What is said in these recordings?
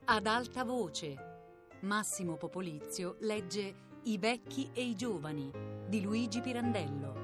Ad alta voce. Massimo Popolizio legge I vecchi e i giovani di Luigi Pirandello.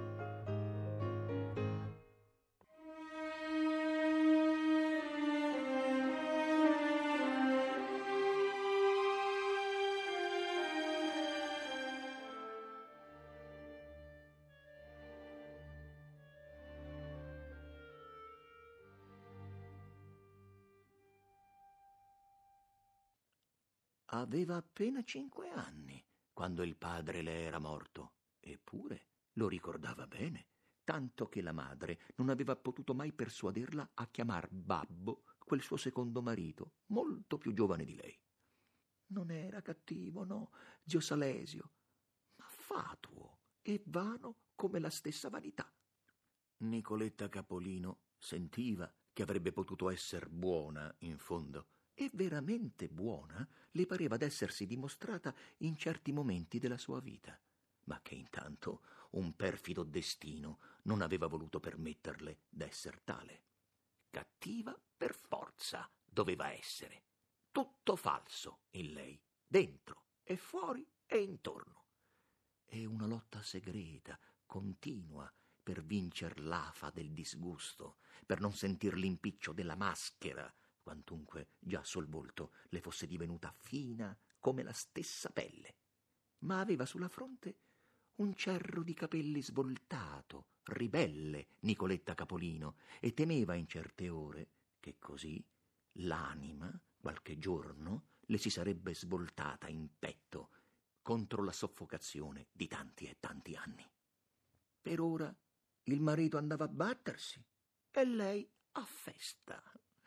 Aveva appena 5 anni quando il padre le era morto, eppure lo ricordava bene, tanto che la madre non aveva potuto mai persuaderla a chiamar babbo quel suo secondo marito, molto più giovane di lei. Non era cattivo, no, zio Salesio, ma fatuo e vano come la stessa vanità. Nicoletta Capolino sentiva che avrebbe potuto esser buona in fondo, e veramente buona le pareva d'essersi dimostrata in certi momenti della sua vita, ma che intanto un perfido destino non aveva voluto permetterle d'esser tale. Cattiva per forza doveva essere, tutto falso in lei, dentro e fuori e intorno. E una lotta segreta, continua, per vincer l'afa del disgusto, per non sentir l'impiccio della maschera, quantunque già sul volto le fosse divenuta fina come la stessa pelle. Ma aveva sulla fronte un cerro di capelli svoltato, ribelle Nicoletta Capolino, e temeva in certe ore che così l'anima, qualche giorno, le si sarebbe svoltata in petto contro la soffocazione di tanti e tanti anni. Per ora il marito andava a battersi e lei a festa.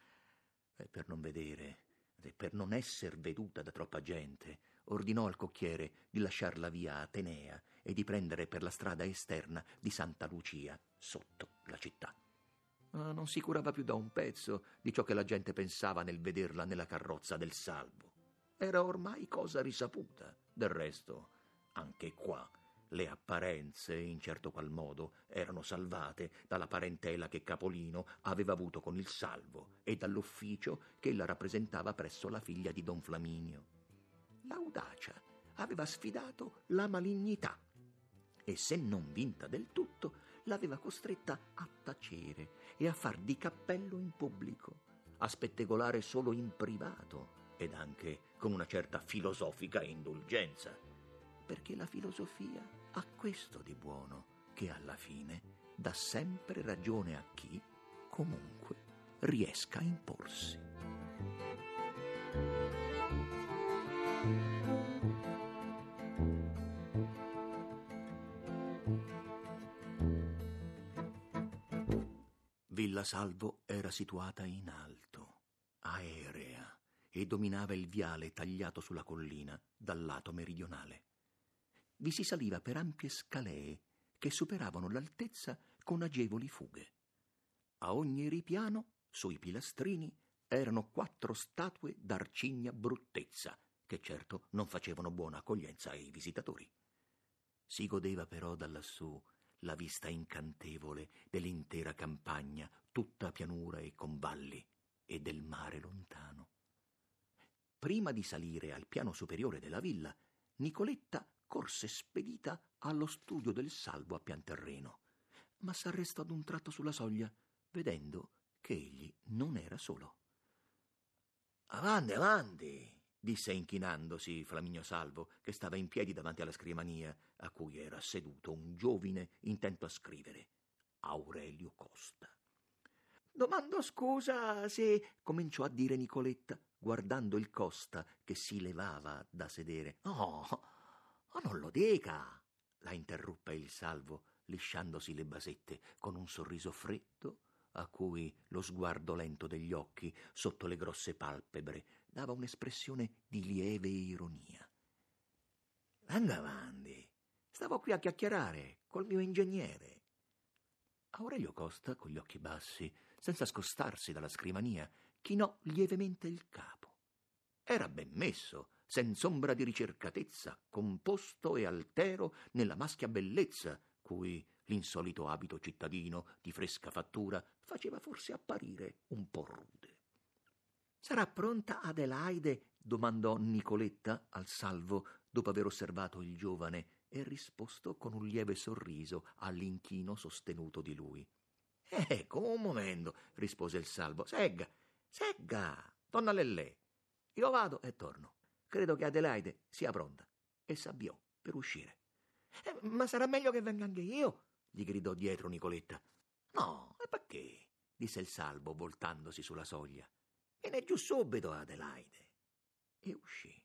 E per non vedere, e per non esser veduta da troppa gente, ordinò al cocchiere di lasciar la via Atenea e di prendere per la strada esterna di Santa Lucia, sotto la città. Ma non si curava più da un pezzo di ciò che la gente pensava nel vederla nella carrozza del Salvo. Era ormai cosa risaputa. Del resto, anche qua, le apparenze, in certo qual modo, erano salvate dalla parentela che Capolino aveva avuto con il Salvo e dall'ufficio che ella rappresentava presso la figlia di Don Flaminio. L'audacia aveva sfidato la malignità e, se non vinta del tutto, l'aveva costretta a tacere e a far di cappello in pubblico, a spettegolare solo in privato ed anche con una certa filosofica indulgenza, perché la filosofia ha questo di buono, che alla fine dà sempre ragione a chi, comunque, riesca a imporsi. Villa Salvo era situata in alto, aerea, e dominava il viale tagliato sulla collina dal lato meridionale. Vi si saliva per ampie scalee che superavano l'altezza con agevoli fughe. A ogni ripiano, sui pilastrini, erano 4 statue d'arcigna bruttezza, che certo non facevano buona accoglienza ai visitatori. Si godeva però da lassù la vista incantevole dell'intera campagna, tutta pianura e convalli, e del mare lontano. Prima di salire al piano superiore della villa, Nicoletta corse spedita allo studio del Salvo a pianterreno, ma s'arrestò ad un tratto sulla soglia, vedendo che egli non era solo. «Avanti, avanti!» disse inchinandosi Flaminio Salvo, che stava in piedi davanti alla scrivania, a cui era seduto un giovine intento a scrivere, Aurelio Costa. «Domando scusa se...» cominciò a dire Nicoletta, guardando il Costa che si levava da sedere. «Oh, non lo dica!» la interruppe il Salvo, lisciandosi le basette con un sorriso freddo, a cui lo sguardo lento degli occhi sotto le grosse palpebre dava un'espressione di lieve ironia. «Venga avanti, stavo qui a chiacchierare col mio ingegnere». Aurelio Costa, con gli occhi bassi, senza scostarsi dalla scrivania, chinò lievemente il capo. Era ben messo, senz'ombra di ricercatezza, composto e altero nella maschia bellezza, cui l'insolito abito cittadino di fresca fattura faceva forse apparire un po' rude. Sarà pronta Adelaide? Domandò Nicoletta al Salvo, dopo aver osservato il giovane e risposto con un lieve sorriso all'inchino sostenuto di lui. Ecco, un momento, rispose il Salvo. Segga, donna Lellè. Io vado e torno. Credo che Adelaide sia pronta. E s'avviò per uscire. Ma sarà meglio che venga anche io, gli gridò dietro Nicoletta. No, e perché? Disse il Salvo, voltandosi sulla soglia. Viene giù subito, Adelaide. E uscì.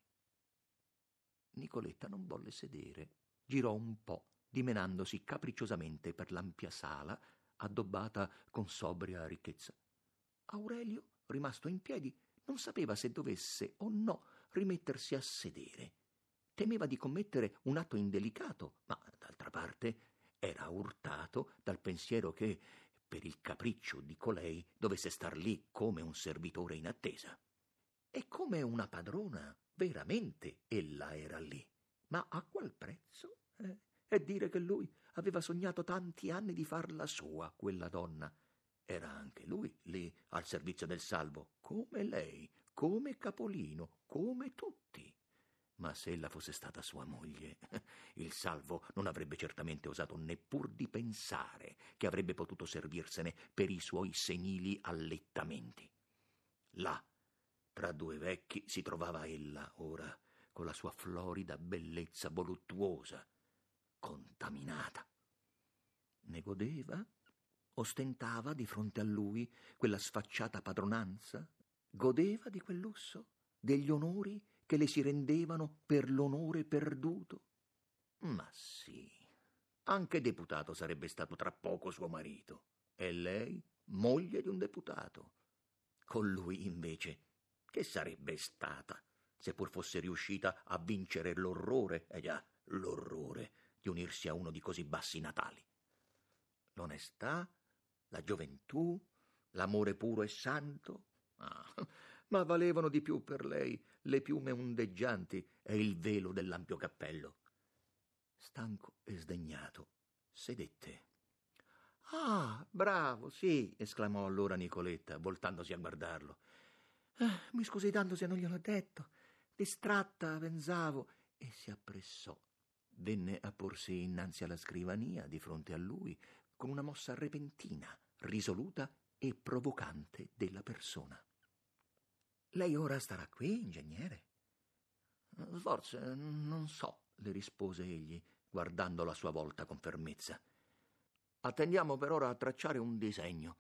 Nicoletta non volle sedere. Girò un po', dimenandosi capricciosamente per l'ampia sala, addobbata con sobria ricchezza. Aurelio, rimasto in piedi, non sapeva se dovesse o no rimettersi a sedere. Temeva di commettere un atto indelicato, ma d'altra parte era urtato dal pensiero che, per il capriccio di colei, dovesse star lì come un servitore in attesa. E come una padrona, veramente ella era lì. Ma a qual prezzo? E dire che lui aveva sognato tanti anni di farla sua, quella donna. Era anche lui lì al servizio del Salvo, come lei, come Capolino, come tutti. Ma se ella fosse stata sua moglie, il Salvo non avrebbe certamente osato neppur di pensare che avrebbe potuto servirsene per i suoi senili allettamenti. Là, tra due vecchi, si trovava ella ora, con la sua florida bellezza voluttuosa, contaminata. Ne godeva? Ostentava di fronte a lui quella sfacciata padronanza? Godeva di quel lusso? Degli onori che le si rendevano per l'onore perduto? Ma sì, anche deputato sarebbe stato tra poco suo marito, e lei moglie di un deputato. Con lui, invece, che sarebbe stata, se pur fosse riuscita a vincere l'orrore, l'orrore di unirsi a uno di così bassi natali? L'onestà, la gioventù, l'amore puro e santo? Ma valevano di più per lei le piume ondeggianti e il velo dell'ampio cappello. Stanco e sdegnato, sedette. Ah, bravo, sì, esclamò allora Nicoletta, voltandosi a guardarlo. Mi scusi tanto se non gliel'ho detto. Distratta, pensavo. E si appressò. Venne a porsi innanzi alla scrivania, di fronte a lui, con una mossa repentina, risoluta e provocante della persona. Lei ora starà qui, ingegnere? Forse, non so, le rispose egli, guardandolo a sua volta con fermezza. Attendiamo per ora a tracciare un disegno.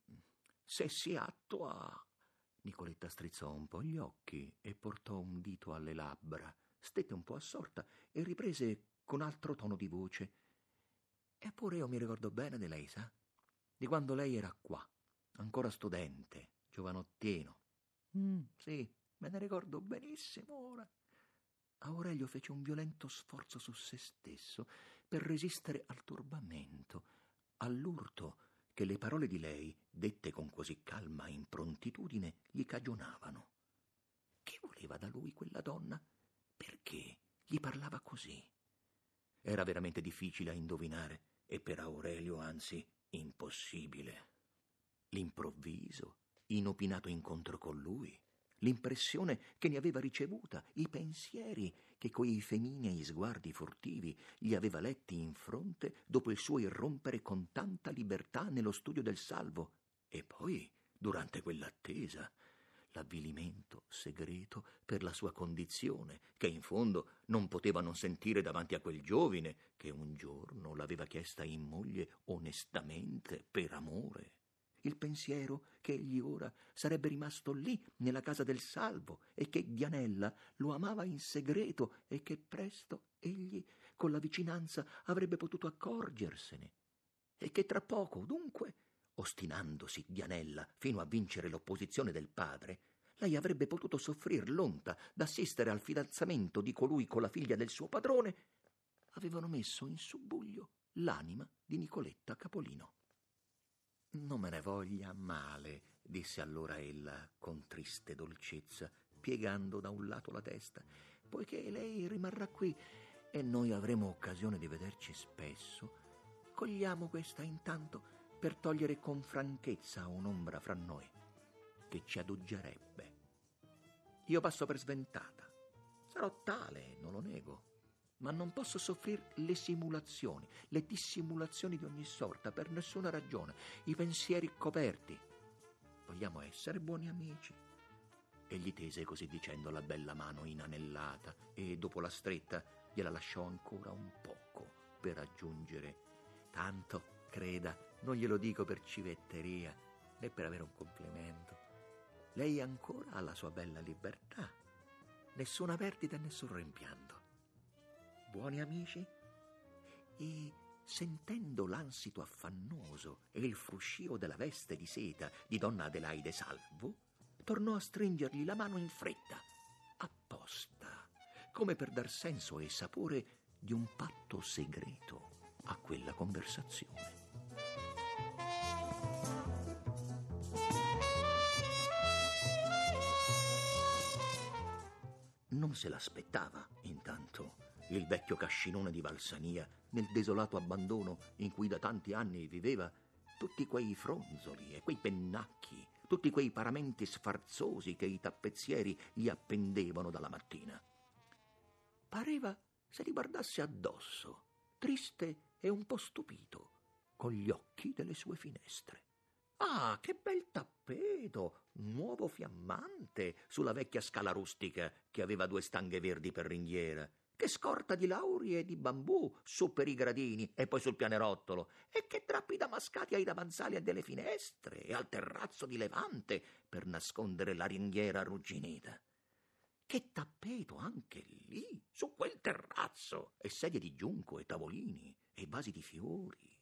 Se si attua... Nicoletta strizzò un po' gli occhi e portò un dito alle labbra, stette un po' assorta e riprese con altro tono di voce. Eppure io mi ricordo bene di lei, sa? Di quando lei era qua, ancora studente, giovanottino. Sì, me ne ricordo benissimo ora. Aurelio fece un violento sforzo su se stesso per resistere al turbamento, all'urto che le parole di lei, dette con così calma improntitudine, gli cagionavano. Che voleva da lui quella donna? Perché gli parlava così? Era veramente difficile a indovinare e per Aurelio, anzi, impossibile. L'improvviso, inopinato incontro con lui, l'impressione che ne aveva ricevuta, i pensieri che coi feminei sguardi furtivi gli aveva letti in fronte dopo il suo irrompere con tanta libertà nello studio del Salvo, e poi, durante quell'attesa, l'avvilimento segreto per la sua condizione, che in fondo non poteva non sentire davanti a quel giovine che un giorno l'aveva chiesta in moglie onestamente per amore. Il pensiero che egli ora sarebbe rimasto lì nella casa del Salvo e che Dianella lo amava in segreto e che presto egli con la vicinanza avrebbe potuto accorgersene e che tra poco, dunque, ostinandosi Dianella fino a vincere l'opposizione del padre, lei avrebbe potuto soffrir l'onta d'assistere al fidanzamento di colui con la figlia del suo padrone, avevano messo in subbuglio l'anima di Nicoletta Capolino. Non me ne voglia male, disse allora ella con triste dolcezza, piegando da un lato la testa, poiché lei rimarrà qui e noi avremo occasione di vederci spesso. Cogliamo questa intanto per togliere con franchezza un'ombra fra noi che ci aduggerebbe io passo per sventata. Sarò tale, non lo nego, ma non posso soffrire le simulazioni, le dissimulazioni di ogni sorta, per nessuna ragione, i pensieri coperti. Vogliamo essere buoni amici? E gli tese così dicendo la bella mano inanellata e dopo la stretta gliela lasciò ancora un poco per aggiungere: tanto, creda, non glielo dico per civetteria né per avere un complimento. Lei ancora ha la sua bella libertà, nessuna perdita e nessun rimpianto. Buoni amici? E sentendo l'ansito affannoso e il fruscio della veste di seta di donna Adelaide Salvo, tornò a stringergli la mano in fretta, apposta, come per dar senso e sapore di un patto segreto a quella conversazione. Non se l'aspettava, intanto, il vecchio cascinone di Valsania nel desolato abbandono in cui da tanti anni viveva, tutti quei fronzoli e quei pennacchi, tutti quei paramenti sfarzosi che i tappezzieri gli appendevano dalla mattina. Pareva se li guardasse addosso, triste e un po' stupito, con gli occhi delle sue finestre. Ah, che bel tappeto, nuovo fiammante, sulla vecchia scala rustica che aveva 2 stanghe verdi per ringhiera. Che scorta di laurie e di bambù su per i gradini e poi sul pianerottolo, e che drappi damascati ai davanzali delle finestre e al terrazzo di levante per nascondere la ringhiera arrugginita. Che tappeto anche lì, su quel terrazzo, e sedie di giunco e tavolini e vasi di fiori.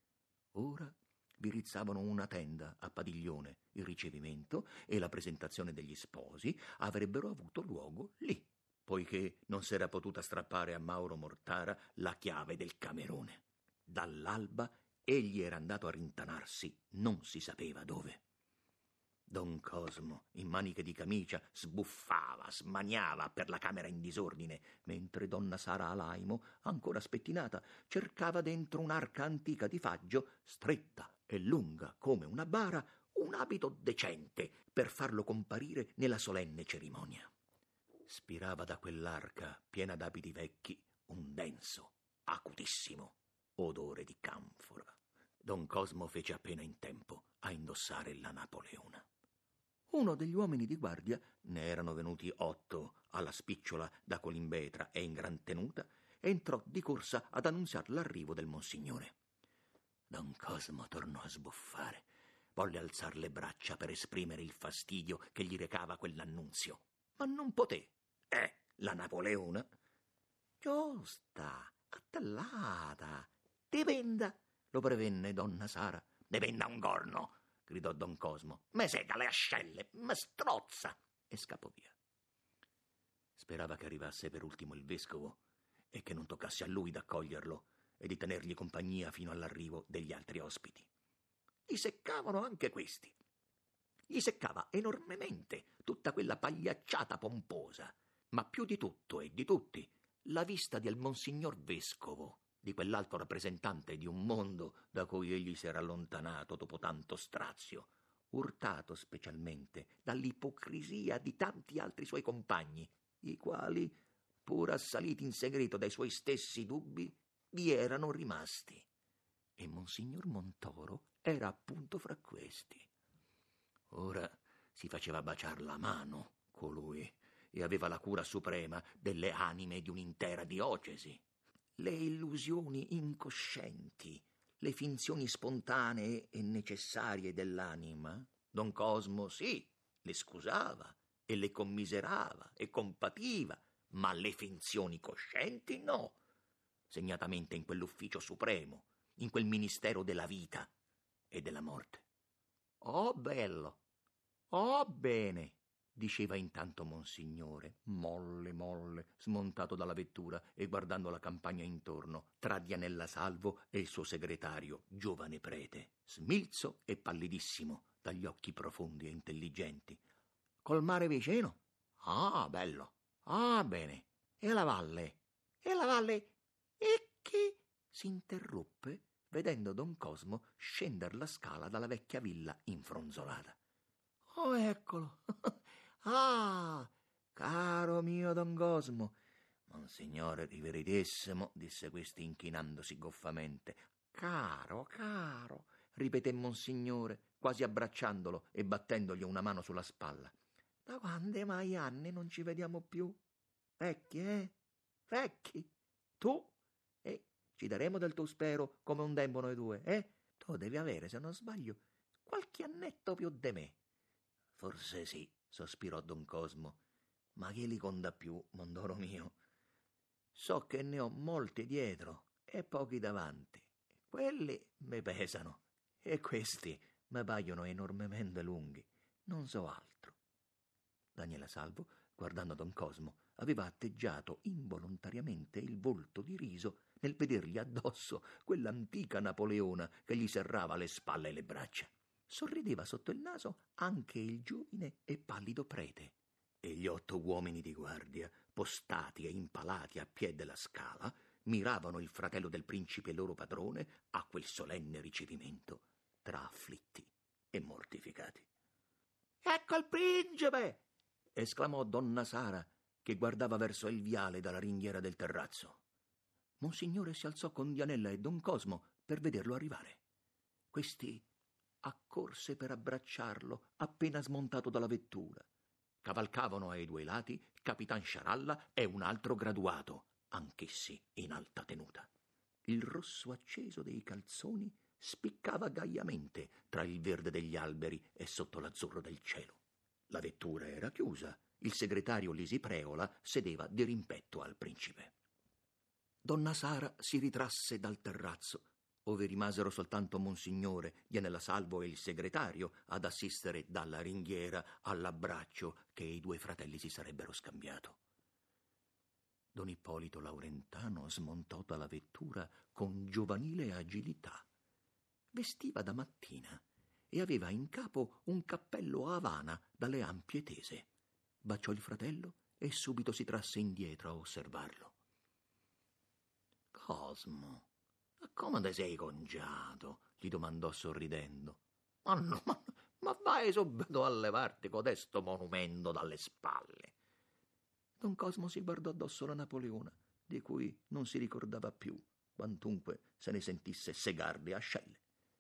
Ora vi rizzavano una tenda a padiglione, il ricevimento e la presentazione degli sposi avrebbero avuto luogo lì, poiché non s'era potuta strappare a Mauro Mortara la chiave del camerone. Dall'alba egli era andato a rintanarsi, non si sapeva dove. Don Cosmo, in maniche di camicia, sbuffava, smaniava per la camera in disordine, mentre donna Sara Alaimo, ancora spettinata, cercava dentro un'arca antica di faggio, stretta e lunga come una bara, un abito decente per farlo comparire nella solenne cerimonia. Spirava da quell'arca, piena d'abiti vecchi, un denso, acutissimo odore di canfora. Don Cosmo fece appena in tempo a indossare la napoleona. Uno degli uomini di guardia, ne erano venuti 8 alla spicciola da Colimbetra e in gran tenuta, entrò di corsa ad annunziar l'arrivo del monsignore. Don Cosmo tornò a sbuffare. Volle alzar le braccia per esprimere il fastidio che gli recava quell'annunzio, ma non poté. La napoleona? Giusta, attellata. Te venda, lo prevenne donna Sara. Ne venda un corno, gridò Don Cosmo. Me sega le ascelle, me strozza, e scappò via. Sperava che arrivasse per ultimo il vescovo e che non toccasse a lui d'accoglierlo e di tenergli compagnia fino all'arrivo degli altri ospiti. Gli seccavano anche questi. Gli seccava enormemente tutta quella pagliacciata pomposa, ma più di tutto e di tutti la vista del monsignor vescovo, di quell'alto rappresentante di un mondo da cui egli si era allontanato dopo tanto strazio, urtato specialmente dall'ipocrisia di tanti altri suoi compagni, i quali, pur assaliti in segreto dai suoi stessi dubbi, vi erano rimasti. E monsignor Montoro era appunto fra questi. Ora si faceva baciar la mano colui e aveva la cura suprema delle anime di un'intera diocesi. Le illusioni incoscienti, le finzioni spontanee e necessarie dell'anima, Don Cosmo sì, le scusava e le commiserava e compativa, ma le finzioni coscienti no, segnatamente in quell'ufficio supremo, in quel ministero della vita e della morte. Oh bello, oh bene, diceva intanto monsignore, molle, smontato dalla vettura e guardando la campagna intorno, tra Dianella Salvo e il suo segretario, giovane prete, smilzo e pallidissimo, dagli occhi profondi e intelligenti. Col mare vicino? Ah, bello. Ah, bene. E la valle? E la valle? E che? Si interruppe, vedendo Don Cosmo scender la scala dalla vecchia villa infronzolata. Oh, eccolo. Ah, Caro mio Don Cosmo, Monsignore riveritissimo, disse questi inchinandosi goffamente. Caro, ripeté Monsignore, quasi abbracciandolo e battendogli una mano sulla spalla. Da quante mai anni non ci vediamo più? Vecchi, eh? Vecchi? Tu? Ci daremo del tuo spero come un tempo noi due, eh? Tu devi avere, se non sbaglio, qualche annetto più di me. Forse sì, sospirò Don Cosmo, ma chi li conta più, mondoro mio? So che ne ho molti dietro e pochi davanti. Quelli mi pesano e questi mi paiono enormemente lunghi. Non so altro. Daniela Salvo, guardando Don Cosmo, aveva atteggiato involontariamente il volto di riso nel vedergli addosso quell'antica Napoleona che gli serrava le spalle e le braccia. Sorrideva sotto il naso anche il giovine e pallido prete. E gli 8 uomini di guardia, postati e impalati a piè della scala, miravano il fratello del principe e loro padrone a quel solenne ricevimento, tra afflitti e mortificati. «Ecco il principe!» esclamò donna Sara, che guardava verso il viale dalla ringhiera del terrazzo. Monsignore si alzò con Dianella e Don Cosmo per vederlo arrivare. Questi accorse per abbracciarlo appena smontato dalla vettura. Cavalcavano ai 2 lati Capitan Sciaralla e un altro graduato, anch'essi in alta tenuta. Il rosso acceso dei calzoni spiccava gaiamente tra il verde degli alberi e sotto l'azzurro del cielo. La vettura era chiusa. Il segretario Lisi Preola sedeva di rimpetto al principe. Donna Sara si ritrasse dal terrazzo, ove rimasero soltanto Monsignore, Dianella Salvo e il segretario ad assistere dalla ringhiera all'abbraccio che i 2 fratelli si sarebbero scambiato. Don Ippolito Laurentano smontò dalla vettura con giovanile agilità. Vestiva da mattina e aveva in capo un cappello a Havana dalle ampie tese. Baciò il fratello e subito si trasse indietro a osservarlo. «Cosmo, come te sei conciato?» gli domandò sorridendo. Ma vai subito a levarti codesto monumento dalle spalle. Don Cosmo si guardò addosso la Napoleona, di cui non si ricordava più, quantunque se ne sentisse segarle ascelle.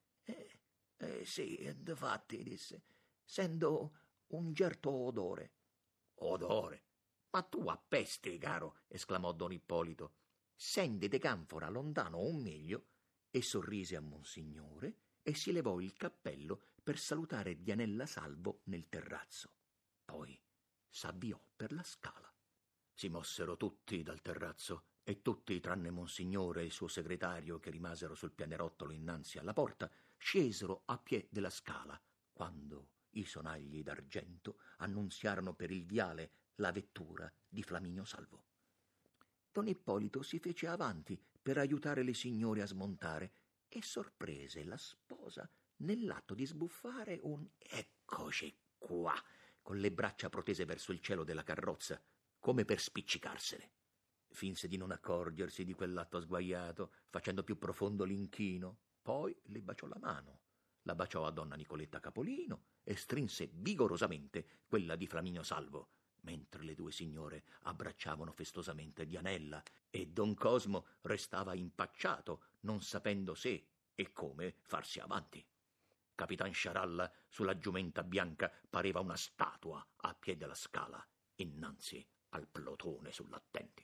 Sì, difatti, disse, sento un certo odore. Odore? Ma tu appesti, caro, esclamò Don Ippolito. Senti de canfora lontano 1 miglio, e sorrise a Monsignore e si levò il cappello per salutare Dianella Salvo nel terrazzo. Poi s'avviò per la scala. Si mossero tutti dal terrazzo e tutti, tranne Monsignore e il suo segretario, che rimasero sul pianerottolo innanzi alla porta, scesero a piè della scala, quando i sonagli d'argento annunziarono per il viale la vettura di Flaminio Salvo. Don Ippolito si fece avanti per aiutare le signore a smontare e sorprese la sposa nell'atto di sbuffare un «Eccoci qua!» con le braccia protese verso il cielo della carrozza, come per spiccicarsele. Finse di non accorgersi di quell'atto sguaiato, facendo più profondo l'inchino. Poi le baciò la mano, la baciò a donna Nicoletta Capolino e strinse vigorosamente quella di Flaminio Salvo, mentre le 2 signore abbracciavano festosamente Dianella e Don Cosmo restava impacciato, non sapendo se e come farsi avanti. Capitan Sciaralla sulla giumenta bianca pareva una statua a piè della scala, innanzi al plotone sull'attenti.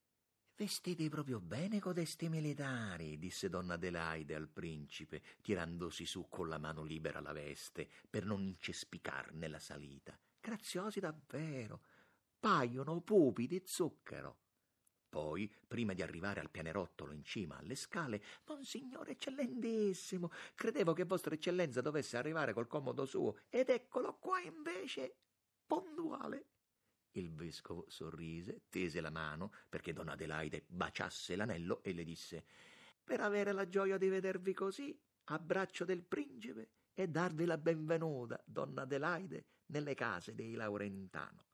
«Vestiti proprio bene codesti militari», disse donna Adelaide al principe, tirandosi su con la mano libera la veste per non incespicarne la salita. «Graziosi davvero, paiono pupi di zucchero». Poi, prima di arrivare al pianerottolo in cima alle scale, «Monsignore eccellentissimo, credevo che vostra eccellenza dovesse arrivare col comodo suo, ed eccolo qua invece, puntuale». Il vescovo sorrise, tese la mano perché donna Adelaide baciasse l'anello e le disse: «Per avere la gioia di vedervi così, abbraccio del principe e darvi la benvenuta, donna Adelaide, nelle case dei Laurentano».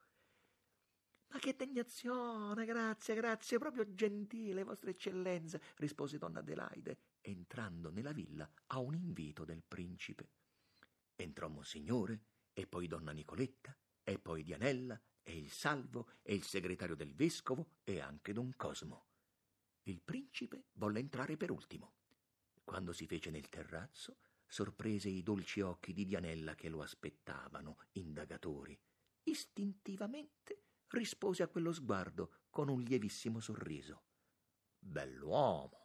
«Ma che degnazione, grazie, proprio gentile, vostra eccellenza», rispose donna Adelaide, entrando nella villa a un invito del principe. Entrò Monsignore, e poi donna Nicoletta, e poi Dianella, e il Salvo e il segretario del vescovo e anche don Cosmo. Il principe volle entrare per ultimo. Quando si fece nel terrazzo, sorprese i dolci occhi di Dianella che lo aspettavano, indagatori. Istintivamente rispose a quello sguardo con un lievissimo sorriso. «Bell'uomo!»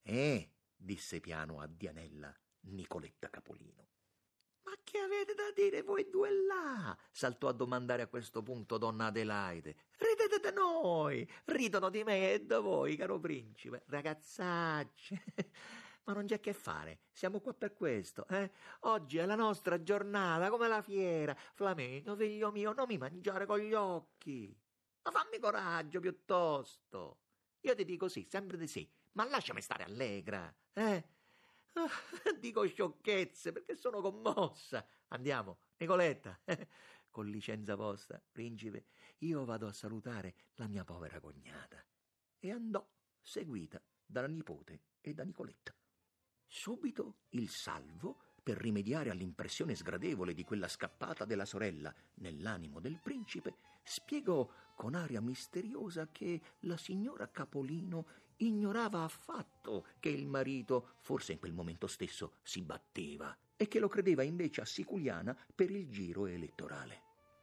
disse piano a Dianella Nicoletta Capolino. «Ma che avete da dire voi due là?» saltò a domandare a questo punto donna Adelaide. «Ridete da noi, ridono di me e da voi, caro principe. Ragazzacci, ma non c'è che fare, siamo qua per questo, eh? Oggi è la nostra giornata, come la fiera. Flaminio, figlio mio, non mi mangiare con gli occhi. Ma fammi coraggio piuttosto. Io ti dico sì, sempre di sì, ma lasciami stare allegra, eh? Dico sciocchezze perché sono commossa. Andiamo, Nicoletta, con licenza vostra, principe, io vado a salutare la mia povera cognata. E andò, seguita dalla nipote e da Nicoletta. Subito il Salvo, per rimediare all'impressione sgradevole di quella scappata della sorella nell'animo del principe, spiegò con aria misteriosa che la signora Capolino ignorava affatto che il marito, forse in quel momento stesso, si batteva e che lo credeva invece a Siculiana per il giro elettorale.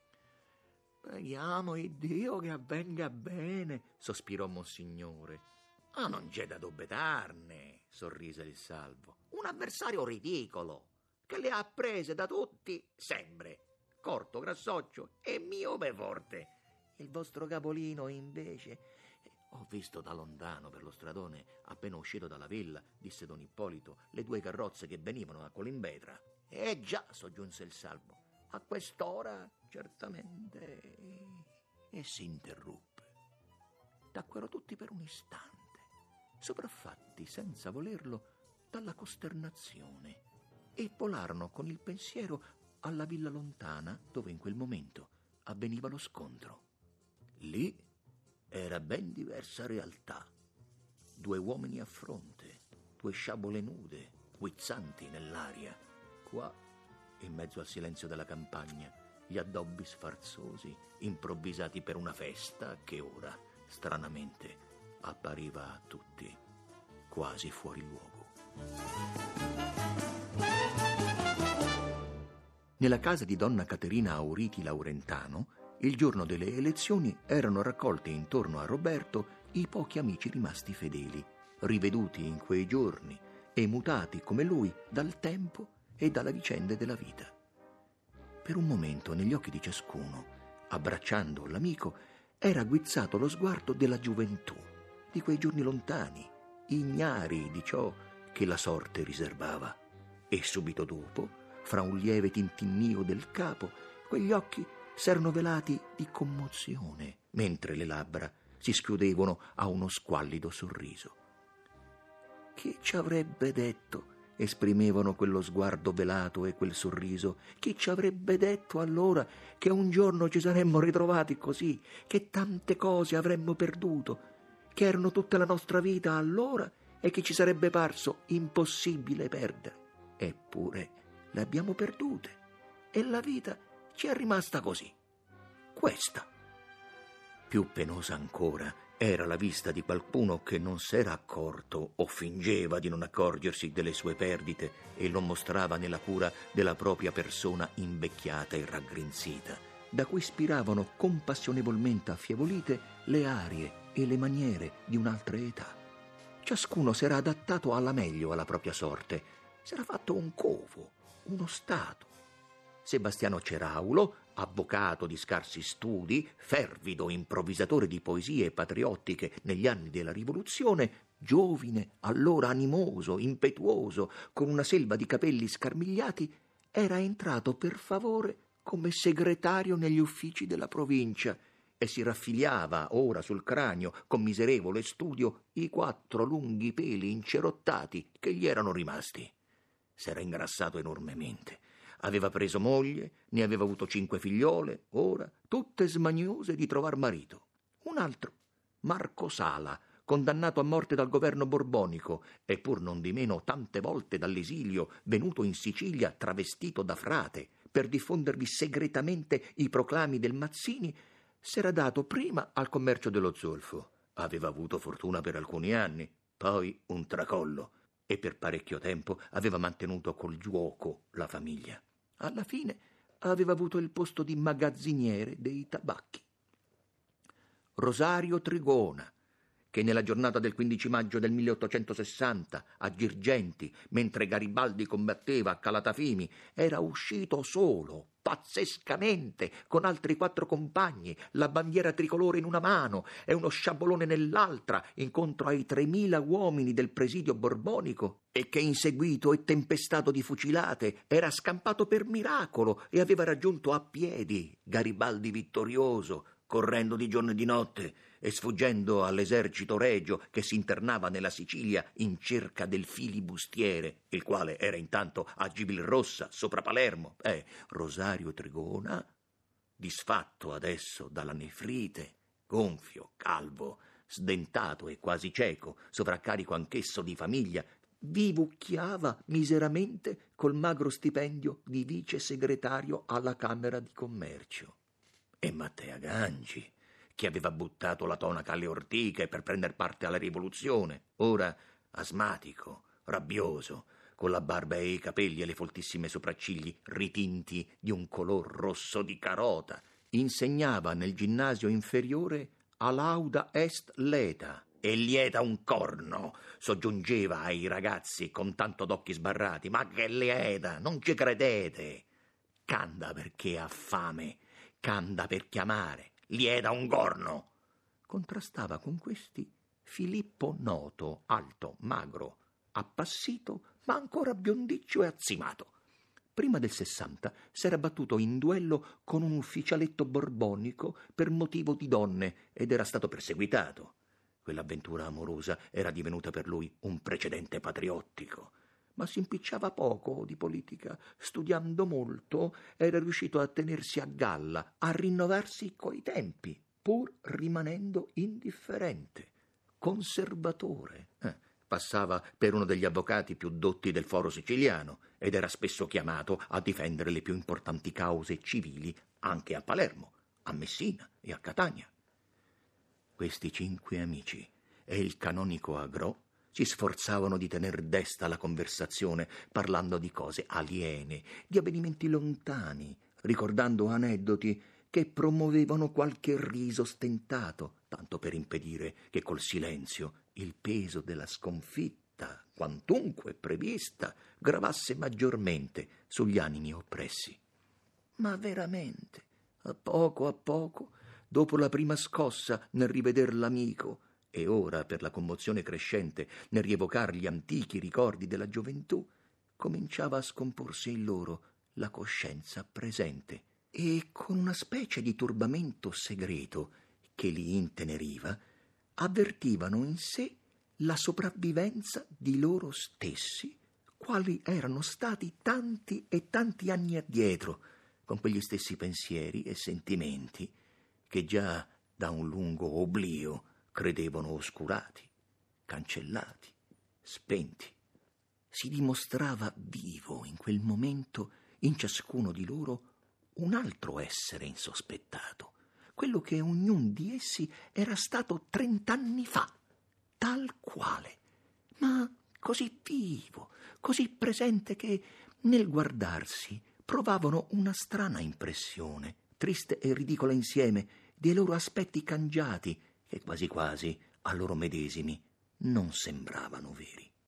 «Preghiamo Iddio che avvenga bene», sospirò Monsignore. «Ah, non c'è da dubbitarne», sorrise il Salvo. «Un avversario ridicolo, che le ha prese da tutti sempre, corto, grassoccio e miope forte. Il vostro Capolino, invece...» «Ho visto da lontano per lo stradone, appena uscito dalla villa», disse don Ippolito, «le due carrozze che venivano da Colimbetra». Già», soggiunse il Salvo, «a quest'ora certamente...» E si interruppe. Tacquero tutti per un istante, sopraffatti senza volerlo dalla costernazione, e volarono con il pensiero alla villa lontana dove in quel momento avveniva lo scontro. Lì era ben diversa realtà. Due uomini a fronte, due sciabole nude, guizzanti nell'aria. Qua, in mezzo al silenzio della campagna, gli addobbi sfarzosi, improvvisati per una festa che ora, stranamente, appariva a tutti quasi fuori luogo. Nella casa di donna Caterina Auriti Laurentano, il giorno delle elezioni erano raccolti intorno a Roberto i pochi amici rimasti fedeli, riveduti in quei giorni e mutati come lui dal tempo e dalle vicende della vita. Per un momento negli occhi di ciascuno, abbracciando l'amico, era guizzato lo sguardo della gioventù, di quei giorni lontani, ignari di ciò che la sorte riservava. E subito dopo, fra un lieve tintinnio del capo, quegli occhi s'erano velati di commozione, mentre le labbra si schiudevano a uno squallido sorriso. Chi ci avrebbe detto, esprimevano quello sguardo velato e quel sorriso, chi ci avrebbe detto allora che un giorno ci saremmo ritrovati così, che tante cose avremmo perduto, che erano tutta la nostra vita allora e che ci sarebbe parso impossibile perdere. Eppure le abbiamo perdute e la vita ci è rimasta così, questa. Più penosa ancora era la vista di qualcuno che non s'era accorto o fingeva di non accorgersi delle sue perdite e lo mostrava nella cura della propria persona invecchiata e raggrinzita, da cui spiravano compassionevolmente affievolite le arie e le maniere di un'altra età. Ciascuno s'era adattato alla meglio alla propria sorte, s'era fatto un covo, uno stato. Sebastiano Ceraulo, avvocato di scarsi studi, fervido improvvisatore di poesie patriottiche negli anni della Rivoluzione, giovine, allora animoso, impetuoso, con una selva di capelli scarmigliati, era entrato per favore come segretario negli uffici della provincia e si raffiliava ora sul cranio con miserevole studio i 4 lunghi peli incerottati che gli erano rimasti. S'era ingrassato enormemente. Aveva preso moglie, ne aveva avuto 5 figliole, ora tutte smaniose di trovar marito. Un altro, Marco Sala, condannato a morte dal governo borbonico e pur non di meno tante volte dall'esilio, venuto in Sicilia travestito da frate per diffondervi segretamente i proclami del Mazzini, s'era dato prima al commercio dello zolfo. Aveva avuto fortuna per alcuni anni, poi un tracollo, e per parecchio tempo aveva mantenuto col giuoco la famiglia. Alla fine aveva avuto il posto di magazziniere dei tabacchi. Rosario Trigona, che nella giornata del 15 maggio del 1860 a Girgenti, mentre Garibaldi combatteva a Calatafimi, era uscito solo, pazzescamente, con altri 4 compagni, la bandiera tricolore in una mano e uno sciabolone nell'altra, incontro ai 3.000 uomini del presidio borbonico, e che, inseguito e tempestato di fucilate, era scampato per miracolo e aveva raggiunto a piedi Garibaldi vittorioso, correndo di giorno e di notte e sfuggendo all'esercito regio che si internava nella Sicilia in cerca del filibustiere, il quale era intanto a Gibilrossa, sopra Palermo. Rosario Trigona, disfatto adesso dalla nefrite, gonfio, calvo, sdentato e quasi cieco, sovraccarico anch'esso di famiglia, vivucchiava miseramente col magro stipendio di vice segretario alla Camera di Commercio. E Mattea Gangi, che aveva buttato la tonaca alle ortiche per prender parte alla rivoluzione, ora asmatico, rabbioso, con la barba e i capelli e le foltissime sopraccigli ritinti di un color rosso di carota, insegnava nel ginnasio inferiore a Lauda Est Leta. E lieta un corno, soggiungeva ai ragazzi con tanto d'occhi sbarrati. Ma che lieta, non ci credete? Canda perché ha fame, canda per chiamare, lieta un corno. Contrastava con questi Filippo Noto, alto, magro, appassito, ma ancora biondiccio e azzimato. Prima del 60 s'era battuto in duello con un ufficialetto borbonico per motivo di donne ed era stato perseguitato. Quell'avventura amorosa era divenuta per lui un precedente patriottico, ma si impicciava poco di politica. Studiando molto era riuscito a tenersi a galla, a rinnovarsi coi tempi, pur rimanendo indifferente, conservatore. Passava per uno degli avvocati più dotti del foro siciliano ed era spesso chiamato a difendere le più importanti cause civili anche a Palermo, a Messina e a Catania. Questi 5 amici e il canonico Agrò si sforzavano di tener desta la conversazione, parlando di cose aliene, di avvenimenti lontani, ricordando aneddoti che promuovevano qualche riso stentato, tanto per impedire che col silenzio il peso della sconfitta, quantunque prevista, gravasse maggiormente sugli animi oppressi. Ma veramente, a poco, dopo la prima scossa nel riveder l'amico e ora per la commozione crescente nel rievocar gli antichi ricordi della gioventù, cominciava a scomporsi in loro la coscienza presente e con una specie di turbamento segreto che li inteneriva, avvertivano in sé la sopravvivenza di loro stessi, quali erano stati tanti e tanti anni addietro, con quegli stessi pensieri e sentimenti che già da un lungo oblio credevano oscurati, cancellati, spenti. Si dimostrava vivo in quel momento in ciascuno di loro un altro essere insospettato, quello che ognun di essi era stato 30 anni fa, tal quale, ma così vivo, così presente che nel guardarsi provavano una strana impressione, triste e ridicola insieme, dei loro aspetti cangiati che quasi quasi a loro medesimi non sembravano veri.